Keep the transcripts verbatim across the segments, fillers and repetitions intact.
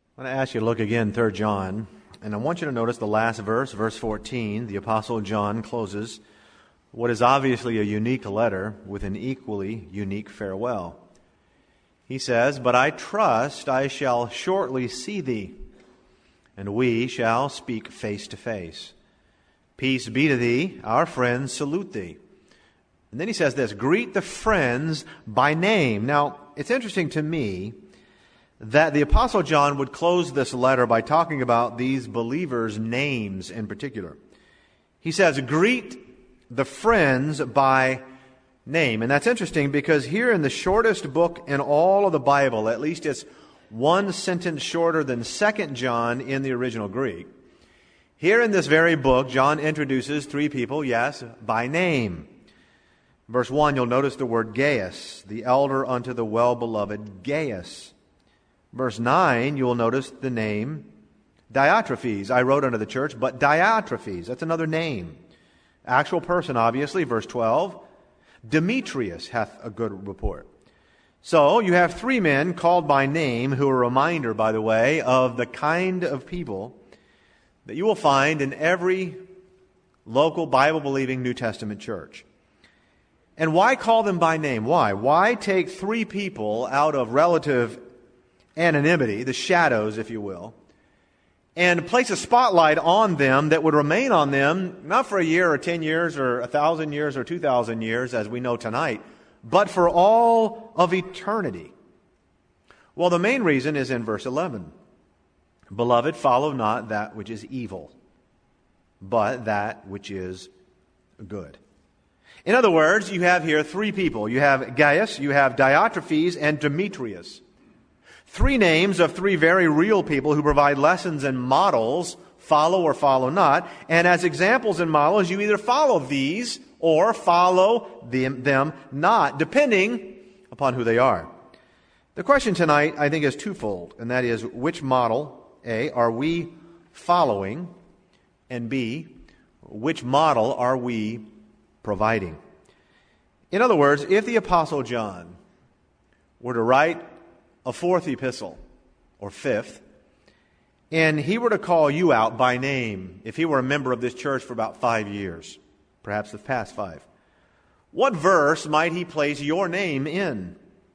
I want to ask you to look again, Third John, and I want you to notice the last verse, verse fourteen. The Apostle John closes what is obviously a unique letter with an equally unique farewell. He says, "But I trust I shall shortly see thee, and we shall speak face to face. Peace be to thee, our friends salute thee." And then he says this, "Greet the friends by name." Now, it's interesting to me that the Apostle John would close this letter by talking about these believers' names in particular. He says, "Greet the friends by name." And that's interesting because here in the shortest book in all of the Bible, at least it's one sentence shorter than Second John in the original Greek. Here in this very book, John introduces three people, yes, by name. Verse one, you'll notice the word Gaius, the elder unto the well-beloved Gaius. Verse nine, you will notice the name Diotrephes. I wrote unto the church, but Diotrephes, that's another name. Actual person, obviously. Verse twelve, Demetrius hath a good report. So you have three men called by name who are a reminder, by the way, of the kind of people that you will find in every local Bible-believing New Testament church. And why call them by name? Why? Why take three people out of relative anonymity, the shadows, if you will, and place a spotlight on them that would remain on them not for a year or ten years or a thousand years or two thousand years, as we know tonight, but for all of eternity? Well, the main reason is in verse eleven. "Beloved, follow not that which is evil, but that which is good." In other words, you have here three people. You have Gaius, you have Diotrephes, and Demetrius. Three names of three very real people who provide lessons and models, follow or follow not. And as examples and models, you either follow these or follow them, them not, depending upon who they are. The question tonight, I think, is twofold, and that is, which model, A, are we following, and B, which model are we providing? In other words, if the Apostle John were to write a fourth epistle, or fifth, and he were to call you out by name, if he were a member of this church for about five years, perhaps the past five, what verse might he place your name in?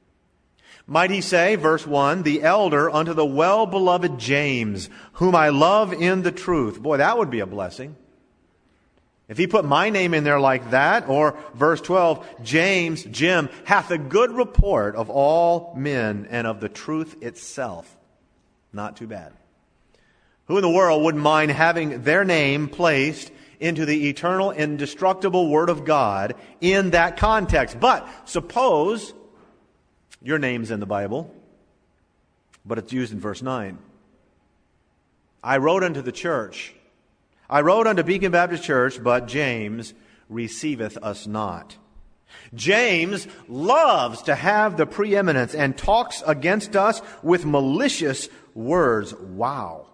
Might he say, verse one, "The elder unto the well-beloved James, whom I love in the truth"? Boy, that would be a blessing. If he put my name in there like that, or verse twelve, "James, Jim, hath a good report of all men and of the truth itself." Not too bad. Who in the world wouldn't mind having their name placed into the eternal, indestructible Word of God in that context? But suppose your name's in the Bible, but it's used in verse nine. "I wrote unto the church, I wrote unto Beacon Baptist Church, but James receiveth us not." James loves to have the preeminence and talks against us with malicious words. Wow.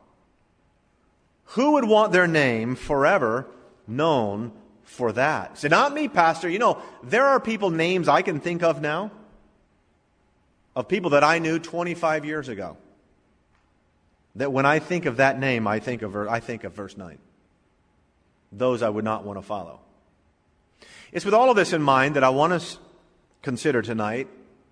Who would want their name forever known for that? Say, "Not me, Pastor. You know, there are people, names I can think of now, of people that I knew twenty-five years ago, that when I think of that name, I think of, I think of verse nine. Those I would not want to follow. It's with all of this in mind that I want to consider tonight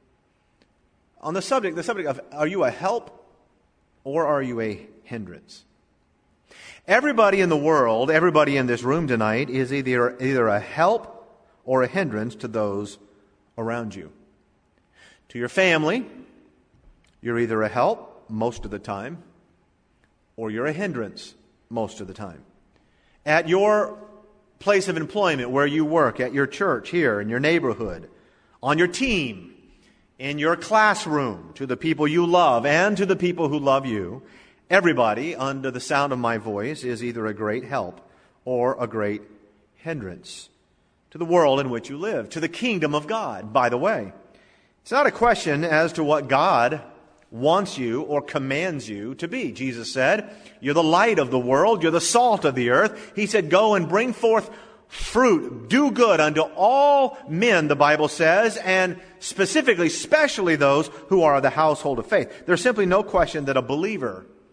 on the subject, the subject of, are you a help or are you a hindrance? Everybody in the world, everybody in this room tonight is either, either a help or a hindrance to those around you. To your family, you're either a help most of the time or you're a hindrance most of the time. At your place of employment where you work, at your church here, in your neighborhood, on your team, in your classroom, to the people you love and to the people who love you, everybody under the sound of my voice is either a great help or a great hindrance to the world in which you live, to the kingdom of God, by the way. It's not a question as to what God wants you or commands you to be. Jesus said, "You're the light of the world. You're the salt of the earth." He said, "Go and bring forth fruit. Do good unto all men," the Bible says, and specifically, especially those who are of the household of faith. There's simply no question that a believer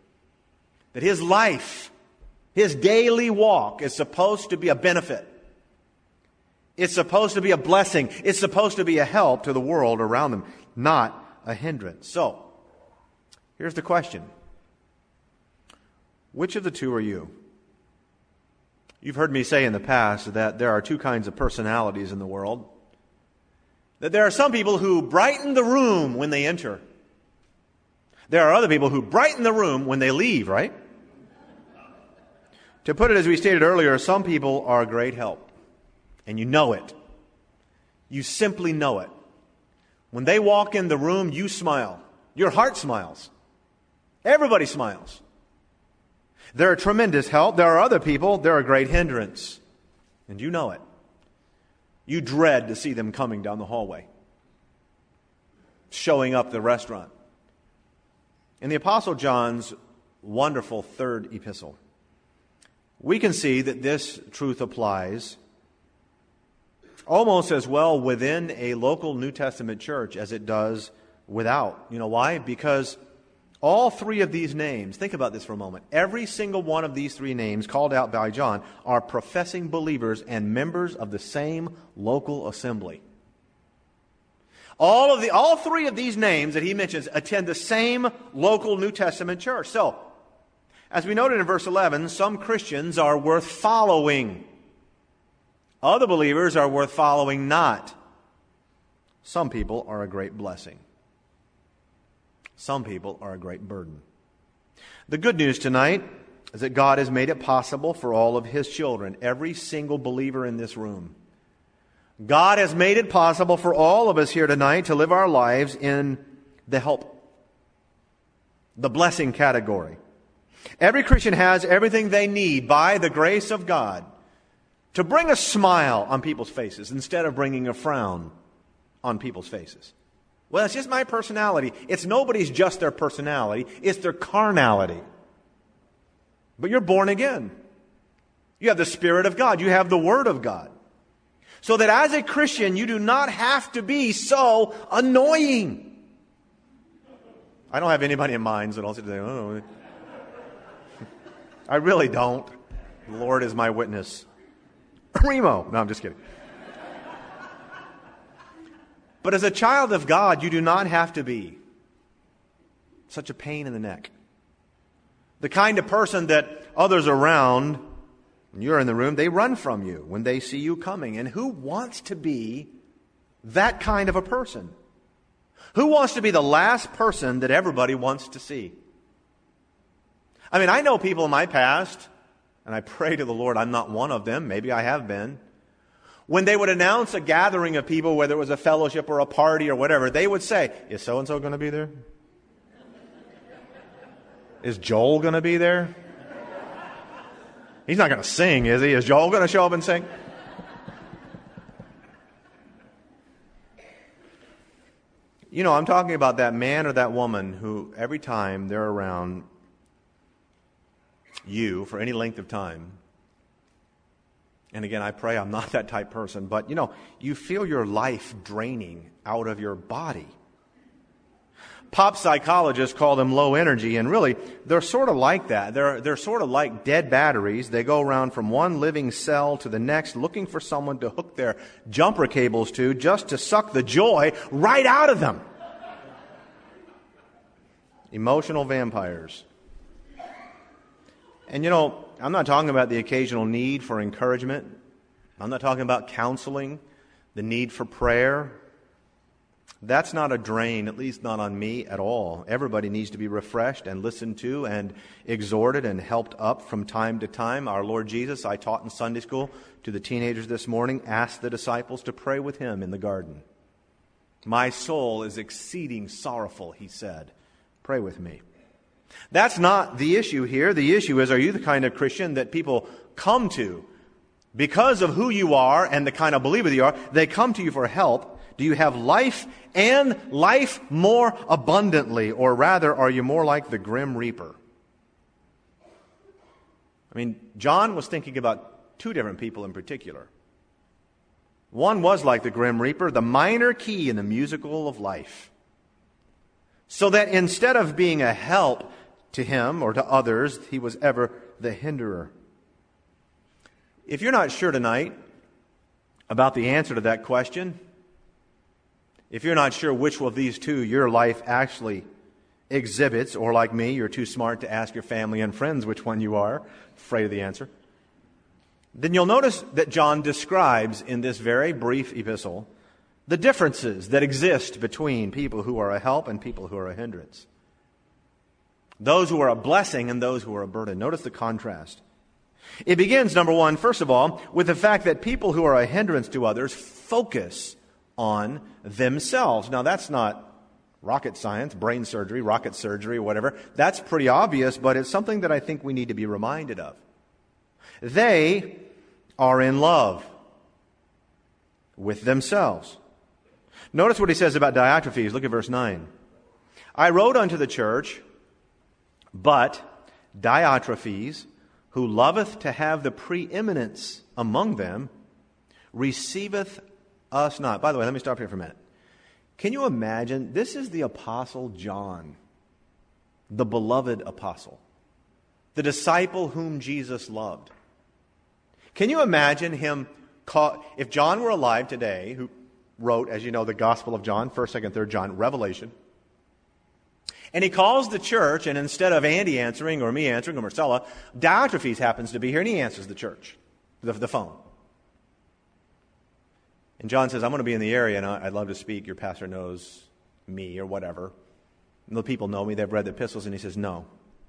that his life, his daily walk is supposed to be a benefit. It's supposed to be a blessing. It's supposed to be a help to the world around them, not a hindrance. So, here's the question. Which of the two are you? You've heard me say in the past that there are two kinds of personalities in the world. That there are some people who brighten the room when they enter. There are other people who brighten the room when they leave, right? To put it as we stated earlier, some people are a great help. And you know it. You simply know it. When they walk in the room, you smile. Your heart smiles. Everybody smiles. They're a tremendous help. There are other people, they're a great hindrance. And you know it. You dread to see them coming down the hallway, showing up at the restaurant. In the Apostle John's wonderful third epistle, we can see that this truth applies almost as well within a local New Testament church as it does without. You know why? Because all three of these names, think about this for a moment, every single one of these three names called out by John are professing believers and members of the same local assembly. All of the, all three of these names that he mentions attend the same local New Testament church. So, as we noted in verse eleven, some Christians are worth following. Other believers are worth following not. Some people are a great blessing. Some people are a great burden. The good news tonight is that God has made it possible for all of His children, every single believer in this room. God has made it possible for all of us here tonight to live our lives in the help, the blessing category. Every Christian has everything they need by the grace of God to bring a smile on people's faces instead of bringing a frown on people's faces. Well, it's just my personality. It's nobody's just their personality. It's their carnality. But you're born again. You have the Spirit of God. You have the Word of God. So that as a Christian, you do not have to be so annoying. I don't have anybody in mind, so don't sit there. Oh. I really don't. The Lord is my witness. Remo. No, I'm just kidding. But as a child of God, you do not have to be such a pain in the neck. The kind of person that others around, when you're in the room, they run from you when they see you coming. And who wants to be that kind of a person? Who wants to be the last person that everybody wants to see? I mean, I know people in my past, and I pray to the Lord I'm not one of them. Maybe I have been. When they would announce a gathering of people, whether it was a fellowship or a party or whatever, they would say, is so-and-so going to be there? Is Joel going to be there? He's not going to sing, is he? Is Joel going to show up and sing? You know, I'm talking about that man or that woman who every time they're around you for any length of time, and again, I pray I'm not that type person, but you know, you feel your life draining out of your body. Pop psychologists call them low energy, and really, they're sort of like that. They're, they're sort of like dead batteries. They go around from one living cell to the next looking for someone to hook their jumper cables to just to suck the joy right out of them. Emotional vampires. And you know, I'm not talking about the occasional need for encouragement. I'm not talking about counseling, the need for prayer. That's not a drain, at least not on me at all. Everybody needs to be refreshed and listened to and exhorted and helped up from time to time. Our Lord Jesus, I taught in Sunday school to the teenagers this morning, asked the disciples to pray with Him in the garden. My soul is exceeding sorrowful, He said. Pray with me. That's not the issue here. The issue is, are you the kind of Christian that people come to because of who you are and the kind of believer you are? They come to you for help. Do you have life and life more abundantly? Or rather, are you more like the grim reaper? I mean, John was thinking about two different people in particular. One was like the grim reaper, the minor key in the musical of life. So that instead of being a help to him or to others, he was ever the hinderer. If you're not sure tonight about the answer to that question, if you're not sure which of these two your life actually exhibits, or like me, you're too smart to ask your family and friends which one you are, afraid of the answer, then you'll notice that John describes in this very brief epistle the differences that exist between people who are a help and people who are a hindrance. Those who are a blessing and those who are a burden. Notice the contrast. It begins, number one, first of all, with the fact that people who are a hindrance to others focus on themselves. Now, that's not rocket science, brain surgery, rocket surgery, or whatever. That's pretty obvious, but it's something that I think we need to be reminded of. They are in love with themselves. Notice what he says about Diotrephes. Look at verse nine. I wrote unto the church, but Diotrephes, who loveth to have the preeminence among them, receiveth us not. By the way, let me stop here for a minute. Can you imagine? This is the Apostle John, the beloved apostle, the disciple whom Jesus loved. Can you imagine him, call, if John were alive today, who wrote, as you know, the Gospel of John, first, second, third John, Revelation, and he calls the church, and instead of Andy answering or me answering or Marcella, Diotrephes happens to be here, and he answers the church, the, the phone. And John says, I'm going to be in the area, and I'd love to speak. Your pastor knows me or whatever. And the people know me. They've read the epistles. And he says, no.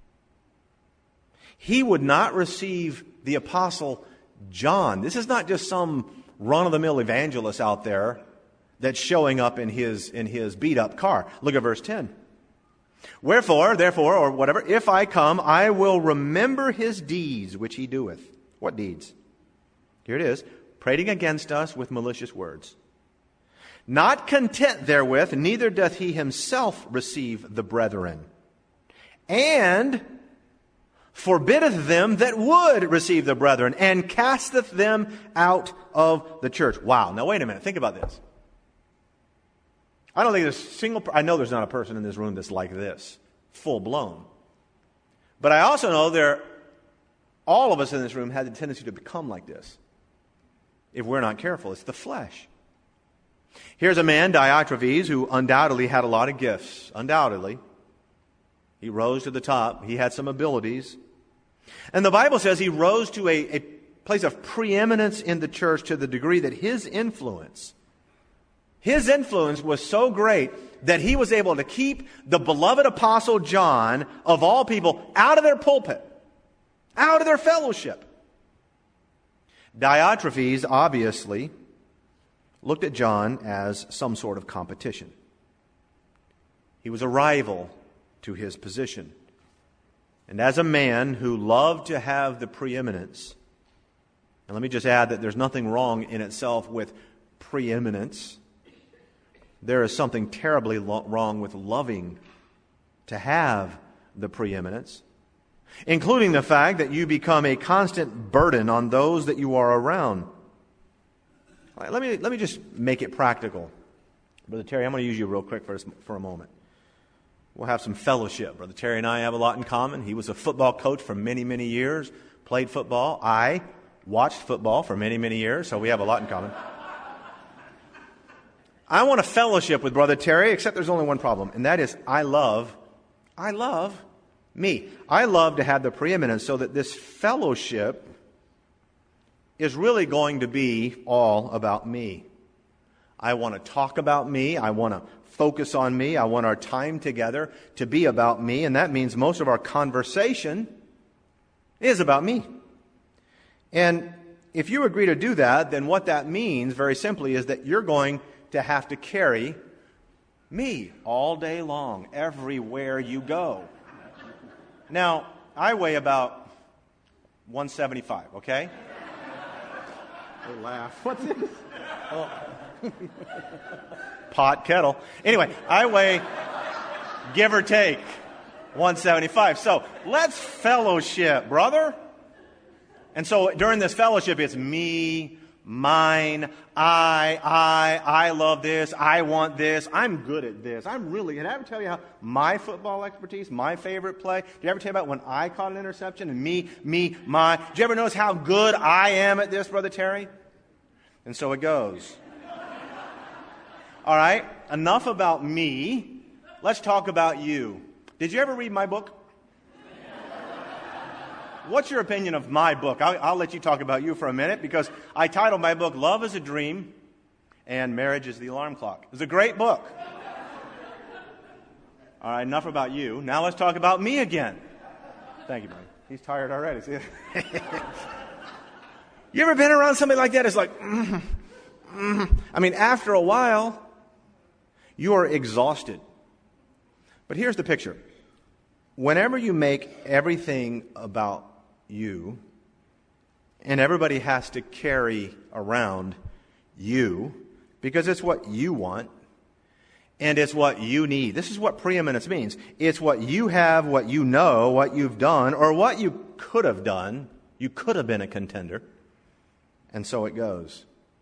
He would not receive the Apostle John. This is not just some run-of-the-mill evangelist out there that's showing up in his, in his beat-up car. Look at verse ten. Wherefore, therefore, or whatever, if I come, I will remember his deeds which he doeth. What deeds? Here it is. Prating against us with malicious words. Not content therewith, neither doth he himself receive the brethren. And forbiddeth them that would receive the brethren, and casteth them out of the church. Wow. Now wait a minute. Think about this. I don't think there's a single, I know there's not a person in this room that's like this, full blown. But I also know there, all of us in this room have the tendency to become like this. If we're not careful, it's the flesh. Here's a man, Diotrephes, who undoubtedly had a lot of gifts. Undoubtedly. He rose to the top. He had some abilities. And the Bible says he rose to a, a place of preeminence in the church to the degree that his influence, his influence was so great that he was able to keep the beloved apostle John, of all people, out of their pulpit, out of their fellowship. Diotrephes obviously looked at John as some sort of competition. He was a rival to his position. And as a man who loved to have the preeminence, and let me just add that there's nothing wrong in itself with preeminence. There is something terribly lo- wrong with loving to have the preeminence, including the fact that you become a constant burden on those that you are around. All right, let me let me just make it practical. Brother Terry, I'm going to use you real quick for, for a moment. We'll have some fellowship. Brother Terry and I have a lot in common. He was a football coach for many, many years, played football. I watched football for many, many years, so we have a lot in common. I want to fellowship with Brother Terry, except there's only one problem, and that is I love, I love me. I love to have the preeminence so that this fellowship is really going to be all about me. I want to talk about me. I want to focus on me. I want our time together to be about me, and that means most of our conversation is about me. And if you agree to do that, then what that means, very simply, is that you're going to have to carry me all day long, everywhere you go. Now, I weigh about one seventy-five, okay? They laugh. What's this? Oh. Pot, kettle. Anyway, I weigh, give or take, one seventy-five. So, let's fellowship, brother. And so, during this fellowship, it's me, mine, I, I, I love this, I want this, I'm good at this. I'm really, did I ever tell you how my football expertise, my favorite play? Did I ever tell you about when I caught an interception and me, me, my? Did you ever notice how good I am at this, Brother Terry? And so it goes. All right, enough about me. Let's talk about you. Did you ever read my book? What's your opinion of my book? I'll, I'll let you talk about you for a minute, because I titled my book, Love is a Dream and Marriage is the Alarm Clock. It's a great book. All right, enough about you. Now let's talk about me again. Thank you, buddy. He's tired already. See? You ever been around somebody like that? It's like, mm, mm. I mean, after a while, you are exhausted. But here's the picture. Whenever you make everything about you, and everybody has to carry around you, because it's what you want, and it's what you need. This is what preeminence means. It's what you have, what you know, what you've done, or what you could have done. You could have been a contender. And so it goes.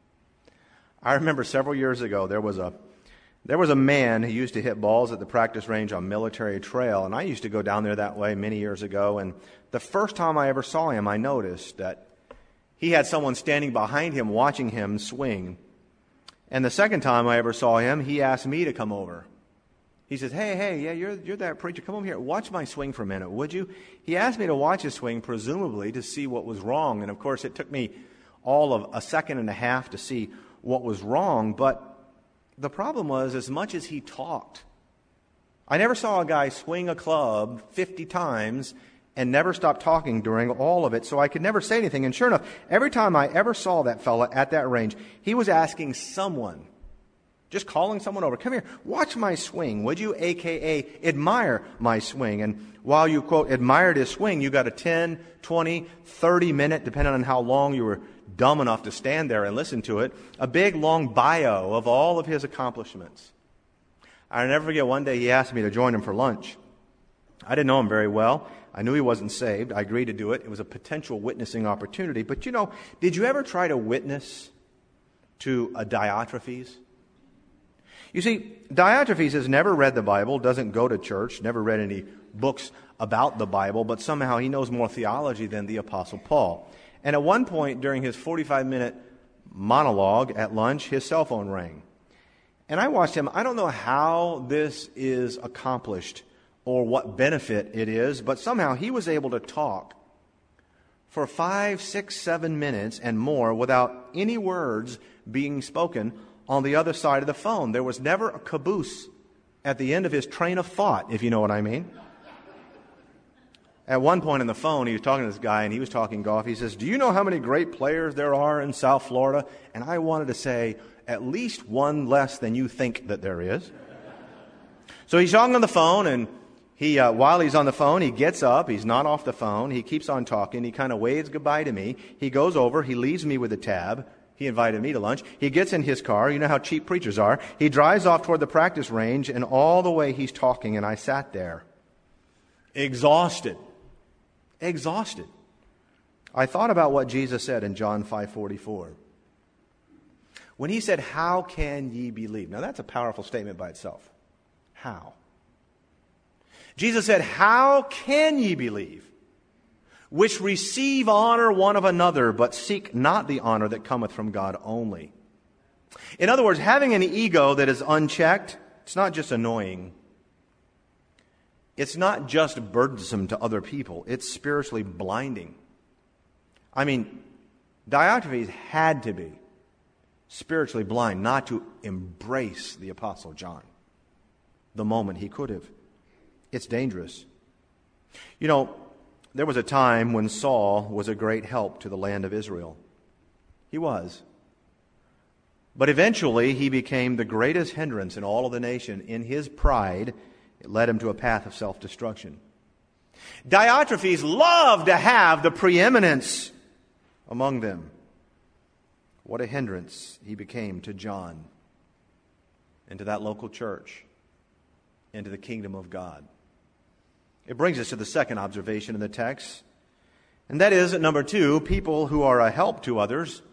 I remember several years ago, there was a There was a man who used to hit balls at the practice range on Military Trail, and I used to go down there that way many years ago, and the first time I ever saw him, I noticed that he had someone standing behind him watching him swing. And the second time I ever saw him, he asked me to come over. He says, hey, hey, yeah, you're you're that preacher. Come over here. Watch my swing for a minute, would you? He asked me to watch his swing, presumably to see what was wrong, and of course it took me all of a second and a half to see what was wrong, but the problem was, as much as he talked, I never saw a guy swing a club fifty times and never stop talking during all of it, so I could never say anything. And sure enough, every time I ever saw that fella at that range, he was asking someone, just calling someone over, come here, watch my swing, would you? A K A admire my swing. And while you, quote, admired his swing, you got a ten, twenty, thirty minute, depending on how long you were dumb enough to stand there and listen to it, a big, long bio of all of his accomplishments. I'll never forget, one day he asked me to join him for lunch. I didn't know him very well. I knew he wasn't saved. I agreed to do it. It was a potential witnessing opportunity. But you know, did you ever try to witness to a Diotrephes? You see, Diotrephes has never read the Bible, doesn't go to church, never read any books about the Bible, but somehow he knows more theology than the Apostle Paul. And at one point during his forty-five minute monologue at lunch, his cell phone rang. And I watched him. I don't know how this is accomplished or what benefit it is, but somehow he was able to talk for five, six, seven minutes and more without any words being spoken on the other side of the phone. There was never a caboose at the end of his train of thought, if you know what I mean. At one point on the phone, he was talking to this guy, and he was talking golf. He says, do you know how many great players there are in South Florida? And I wanted to say, at least one less than you think that there is. So he's talking on the phone, and he, uh, while he's on the phone, he gets up. He's not off the phone. He keeps on talking. He kind of waves goodbye to me. He goes over. He leaves me with a tab. He invited me to lunch. He gets in his car. You know how cheap preachers are. He drives off toward the practice range, and all the way he's talking, and I sat there, exhausted. Exhausted. I thought about what Jesus said in John five forty-four. When he said, how can ye believe? Now that's a powerful statement by itself. How? Jesus said, how can ye believe? Which receive honor one of another, but seek not the honor that cometh from God only. In other words, having an ego that is unchecked, it's not just annoying. It's not just burdensome to other people. It's spiritually blinding. I mean, Diotrephes had to be spiritually blind not to embrace the Apostle John the moment he could have. It's dangerous. You know, there was a time when Saul was a great help to the land of Israel. He was. But eventually he became the greatest hindrance in all of the nation. In his pride, it led him to a path of self-destruction. Diotrephes loved to have the preeminence among them. What a hindrance he became to John and to that local church and to the kingdom of God. It brings us to the second observation in the text, and that is, at number two, people who are a help to others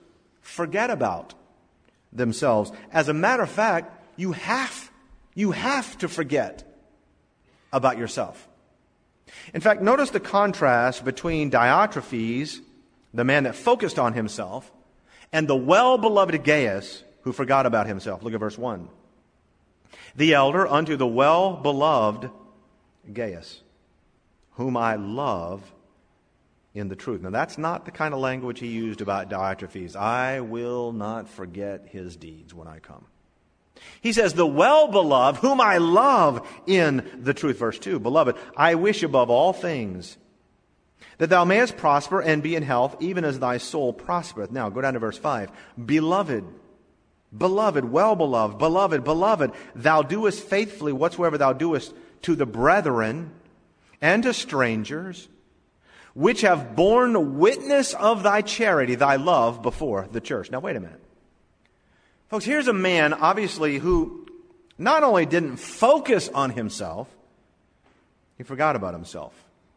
forget about themselves. As a matter of fact, you have, you have to forget about yourself. In fact, notice the contrast between Diotrephes, the man that focused on himself, and the well-beloved Gaius, who forgot about himself. Look at verse one. The elder unto the well-beloved Gaius, whom I love in the truth. Now, that's not the kind of language he used about Diotrephes. I will not forget his deeds when I come. He says, the well-beloved, whom I love in the truth. Verse two, Beloved, I wish above all things that thou mayest prosper and be in health, even as thy soul prospereth. Now, go down to verse five. Beloved, beloved, well-beloved, beloved, beloved, thou doest faithfully whatsoever thou doest to the brethren and to strangers, which have borne witness of thy charity, thy love before the church. Now, wait a minute. Folks, here's a man, obviously, who not only didn't focus on himself, he forgot about himself.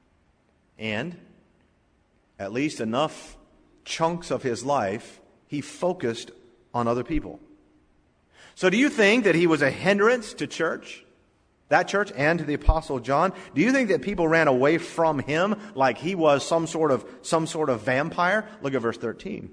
And at least enough chunks of his life, he focused on other people. So do you think that he was a hindrance to church? That church and to the Apostle John? Do you think that people ran away from him like he was some sort of some sort of vampire? Look at verse thirteen.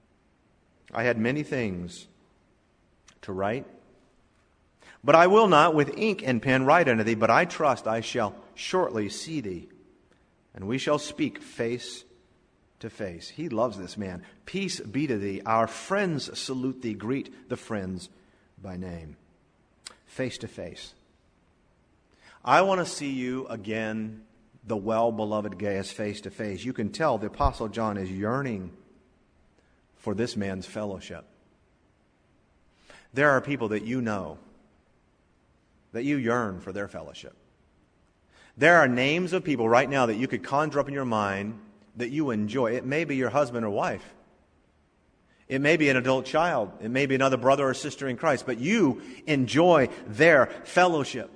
I had many things to write, but I will not with ink and pen write unto thee, but I trust I shall shortly see thee, and we shall speak face to face. He loves this man. Peace be to thee. Our friends salute thee. Greet the friends by name. Face to face. I want to see you again, the well-beloved Gaius, face to face. You can tell the Apostle John is yearning for this man's fellowship. There are people that you know, that you yearn for their fellowship. There are names of people right now that you could conjure up in your mind that you enjoy. It may be your husband or wife. It may be an adult child. It may be another brother or sister in Christ, but you enjoy their fellowship.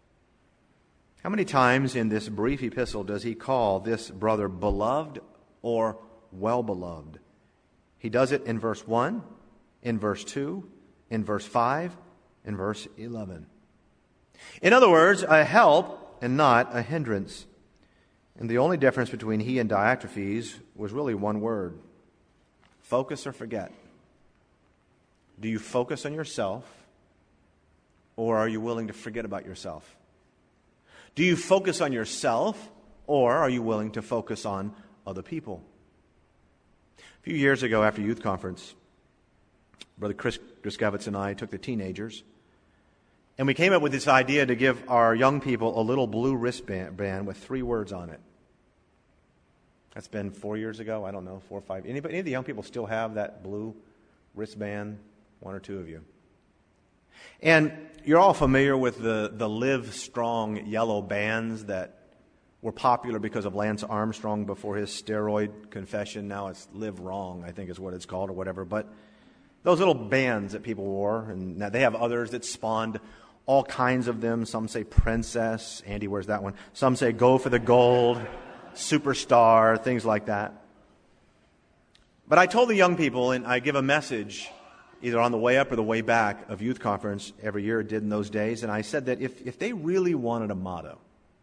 How many times in this brief epistle does he call this brother beloved or well-beloved? He does it in verse one, in verse two, in verse five, in verse eleven. In other words, a help and not a hindrance. And the only difference between he and Diotrephes was really one word: focus or forget. Do you focus on yourself, or are you willing to forget about yourself? Do you focus on yourself, or are you willing to focus on other people? A few years ago after youth conference, Brother Chris Griskevitz and I took the teenagers, and we came up with this idea to give our young people a little blue wristband with three words on it. That's been four years ago, I don't know, four or five. Anybody, any of the young people still have that blue wristband? One or two of you. And you're all familiar with the, the Live Strong yellow bands that were popular because of Lance Armstrong before his steroid confession. Now it's Live Wrong, I think is what it's called or whatever. But those little bands that people wore, and now they have others that spawned all kinds of them. Some say Princess. Andy wears that one. Some say Go for the Gold, Superstar, things like that. But I told the young people, and I give a message either on the way up or the way back of youth conference every year, it did in those days, and I said that if, if they really wanted a motto,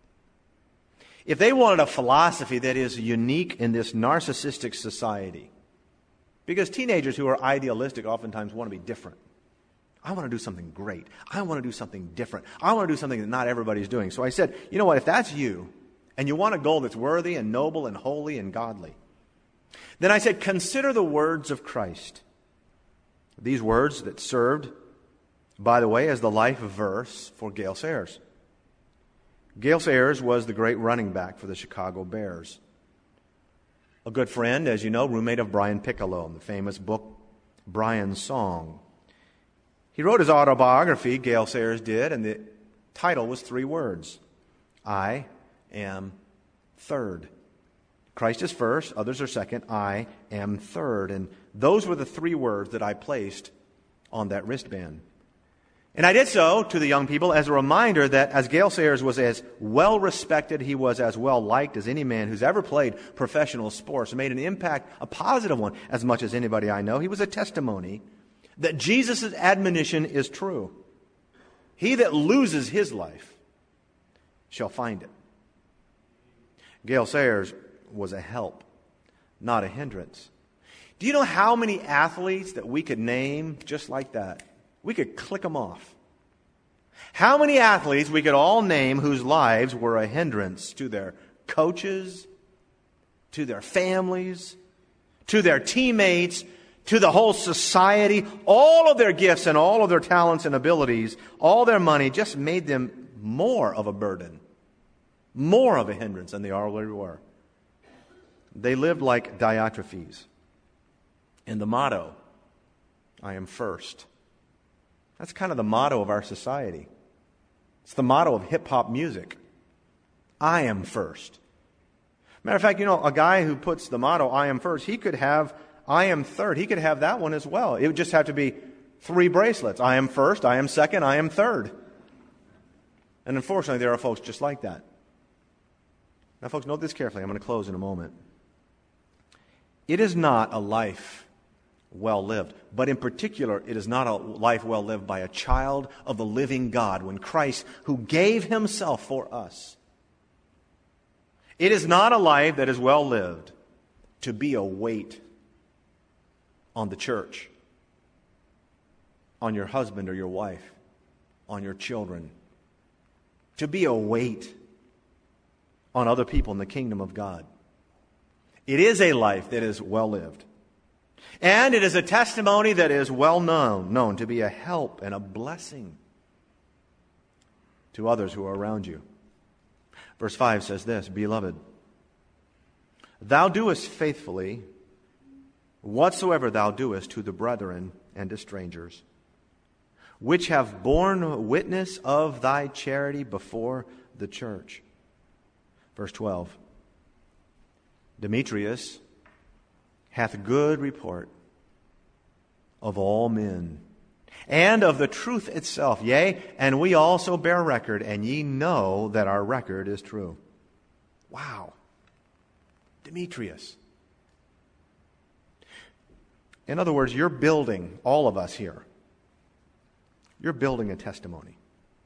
if they wanted a philosophy that is unique in this narcissistic society, because teenagers who are idealistic oftentimes want to be different. I want to do something great. I want to do something different. I want to do something that not everybody's doing. So I said, you know what, if that's you, and you want a goal that's worthy and noble and holy and godly, then I said, consider the words of Christ. These words that served, by the way, as the life verse for Gale Sayers. Gale Sayers was the great running back for the Chicago Bears. A good friend, as you know, roommate of Brian Piccolo in the famous book, Brian's Song. He wrote his autobiography, Gale Sayers did, and the title was three words: I am third. Christ is first, others are second, I am third. And those were the three words that I placed on that wristband. And I did so to the young people as a reminder that as Gale Sayers was as well respected, he was as well liked as any man who's ever played professional sports and made an impact, a positive one, as much as anybody I know. He was a testimony that Jesus' admonition is true. He that loses his life shall find it. Gale Sayers was a help, not a hindrance. Do you know how many athletes that we could name just like that? We could click them off. How many athletes we could all name whose lives were a hindrance to their coaches, to their families, to their teammates, to the whole society. All of their gifts and all of their talents and abilities, all their money just made them more of a burden, more of a hindrance than they already were. They lived like Diotrephes. And the motto, I am first. That's kind of the motto of our society. It's the motto of hip-hop music. I am first. Matter of fact, you know, a guy who puts the motto, I am first, he could have, I am third. He could have that one as well. It would just have to be three bracelets. I am first, I am second, I am third. And unfortunately, there are folks just like that. Now, folks, note this carefully. I'm going to close in a moment. It is not a life well lived, but in particular, it is not a life well lived by a child of the living God when Christ, who gave himself for us. It is not a life that is well lived to be a weight on the church, on your husband or your wife, on your children, to be a weight on other people in the kingdom of God. It is a life that is well lived. And it is a testimony that is well known, known to be a help and a blessing to others who are around you. Verse five says this, Beloved, thou doest faithfully whatsoever thou doest to the brethren and to strangers, which have borne witness of thy charity before the church. Verse twelve, Demetrius hath good report of all men, and of the truth itself. Yea, and we also bear record, and ye know that our record is true. Wow. Demetrius. In other words, you're building, all of us here, you're building a testimony.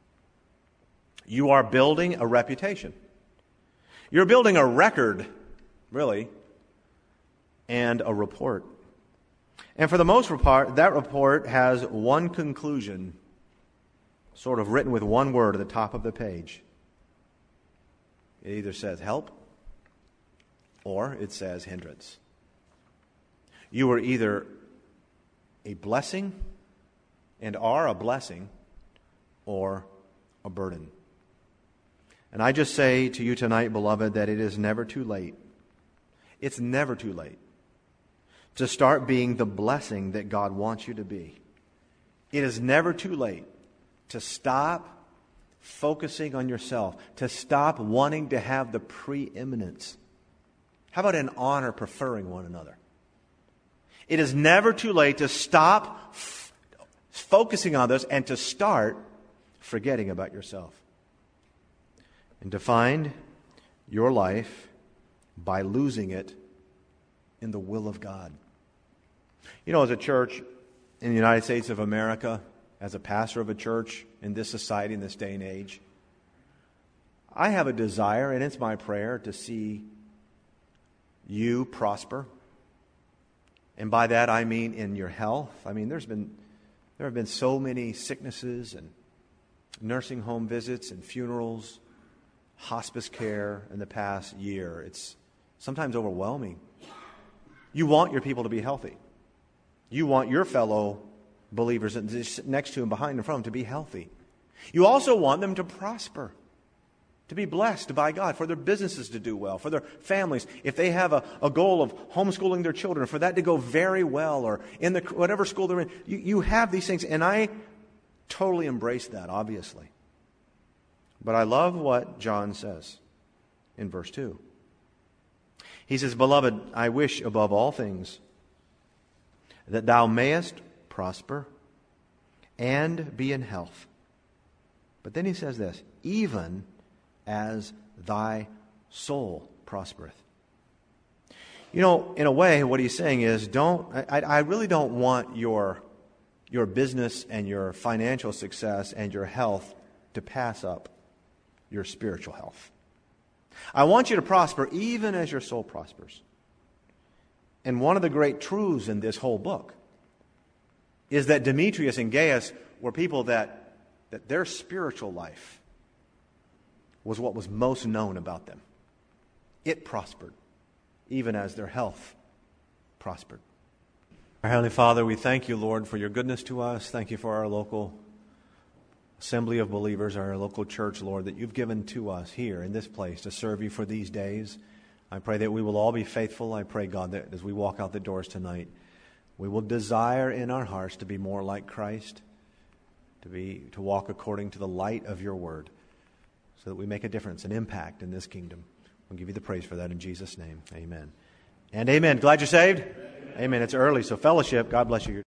You are building a reputation. You're building a record, really, and a report. And for the most part, that report has one conclusion, sort of written with one word at the top of the page. It either says help or it says hindrance. You are either a blessing and are a blessing or a burden. And I just say to you tonight, beloved, that it is never too late. It's never too late to start being the blessing that God wants you to be. It is never too late to stop focusing on yourself, to stop wanting to have the preeminence. How about in honor preferring one another? It is never too late to stop f- focusing on others and to start forgetting about yourself. And to find your life by losing it in the will of God. You know, as a church in the United States of America, as a pastor of a church in this society, in this day and age, I have a desire, and it's my prayer, to see you prosper. And by that I mean in your health. I mean, there's been there have been so many sicknesses and nursing home visits and funerals, hospice care in the past year. It's sometimes overwhelming. You want your people to be healthy. You want your fellow believers next to and behind and from them to be healthy. You also want them to prosper, to be blessed by God, for their businesses to do well, for their families. If they have a, a goal of homeschooling their children, for that to go very well, or in the whatever school they're in, you, you have these things. And I totally embrace that, obviously. But I love what John says in verse two. He says, Beloved, I wish above all things that thou mayest prosper and be in health. But then he says this, even as thy soul prospereth. You know, in a way, what he's saying is, don't. I, I really don't want your, your business and your financial success and your health to pass up your spiritual health. I want you to prosper even as your soul prospers. And one of the great truths in this whole book is that Demetrius and Gaius were people that, that their spiritual life was what was most known about them. It prospered, even as their health prospered. Our Heavenly Father, we thank you, Lord, for your goodness to us. Thank you for our local assembly of believers, our local church, Lord, that you've given to us here in this place to serve you for these days. I pray that we will all be faithful. I pray, God, that as we walk out the doors tonight, we will desire in our hearts to be more like Christ, to be to walk according to the light of your word, so that we make a difference, an impact in this kingdom. We'll give you the praise for that in Jesus' name. Amen. And amen. Glad you're saved? Amen. Amen. It's early, so fellowship. God bless you.